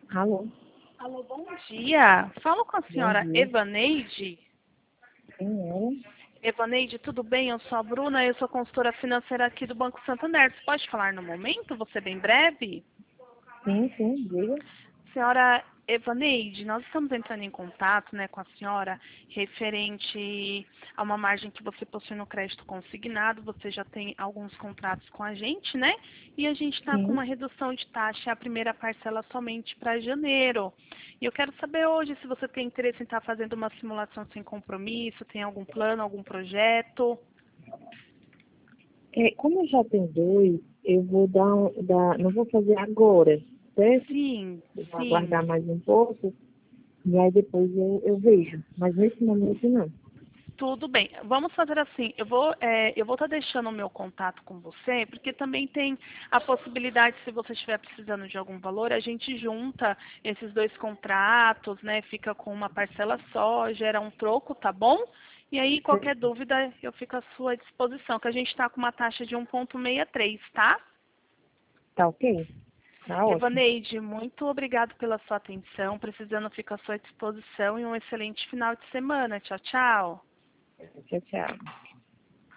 Alô, Alô, bom dia. Falo com a bom senhora dia. Evaneide. Quem era? Evaneide, tudo bem? Eu sou a Bruna, eu sou consultora financeira aqui do Banco Santander. Você pode falar no momento? Você é bem breve? Sim, diga. Senhora Evaneide, nós estamos entrando em contato, né, com a senhora referente a uma margem que você possui no crédito consignado. Você já tem alguns contratos com a gente, né? E a gente está com Sim. uma redução de taxa, a primeira parcela somente para janeiro. E eu quero saber hoje se você tem interesse em estar fazendo uma simulação sem compromisso, tem algum plano, algum projeto. Como eu já tenho dois, eu vou não vou fazer agora, certo? Sim, Eu vou sim. aguardar mais um pouco e aí depois eu vejo. Mas nesse momento não. Tudo bem. Vamos fazer assim. Eu vou estar deixando o meu contato com você, porque também tem a possibilidade, se você estiver precisando de algum valor, a gente junta esses dois contratos, né? Fica com uma parcela só, gera um troco, tá bom? E aí, qualquer dúvida, eu fico à sua disposição, que a gente está com uma taxa de 1,63, tá? Tá ok? Tá ótimo. Evaneide, muito obrigado pela sua atenção. Precisando, fico à sua disposição e um excelente final de semana. Tchau, tchau. Tchau, tchau.